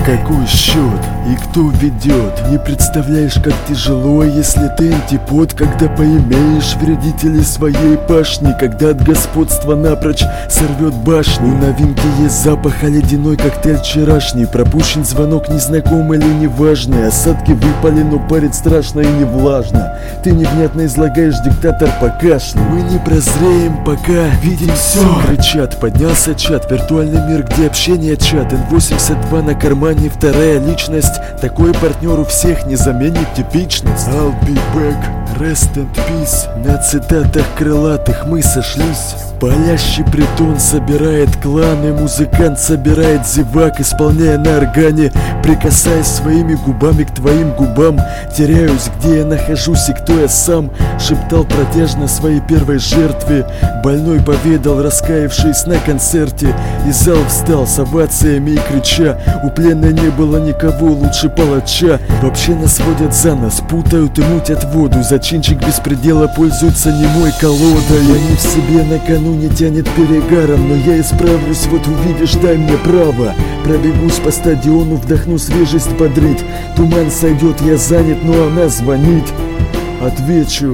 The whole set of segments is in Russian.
Какой счет и кто ведет? Не представляешь, как тяжело, если ты антипод, когда поимеешь вредителей своей пашни, когда от господства напрочь сорвет башню. У новинки есть запах, а ледяной коктейль вчерашний. Пропущен звонок незнакомый или неважный. Осадки выпали, но парит страшно и не влажно. Ты невнятно излагаешь, диктатор по кашлю. Мы не прозреем, пока видим все. Кричат, поднялся чат, виртуальный мир, где общение чат. N82 на кармане, вторая личность. Такой партнер у всех не заменит типичность. I'll be back, rest and peace. На цитатах крылатых мы сошлись. Палящий притон собирает кланы, музыкант собирает зевак, исполняя на органе, прикасаясь своими губами к твоим губам. Теряюсь, где я нахожусь и кто я сам. Шептал протяжно своей первой жертве. Больной поведал, раскаявшись на концерте. И зал встал с овациями и крича: у пленной не было никого лучше палача. Вообще нас водят за нос, путают и мутят воду. Зачинчик беспредела пользуется немой колодой. Я не в себе, на кону не тянет перегаром, но я исправлюсь, вот увидишь, дай мне право. Пробегусь по стадиону, вдохну свежесть, бодрит. Туман сойдет, я занят, но она звонит. Отвечу: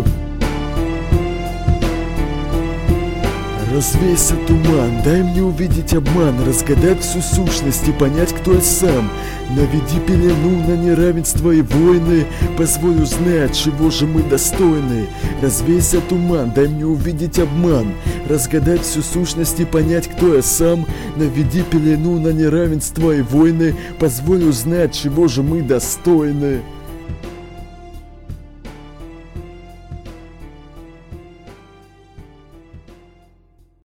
развейся туман, дай мне увидеть обман, разгадать всю сущность и понять, кто я сам. Наведи пелену на неравенство и войны, позволь узнать, чего же мы достойны. Развейся туман, дай мне увидеть обман, разгадать всю сущность и понять, кто я сам. Наведи пелену на неравенство и войны, позволь узнать, чего же мы достойны.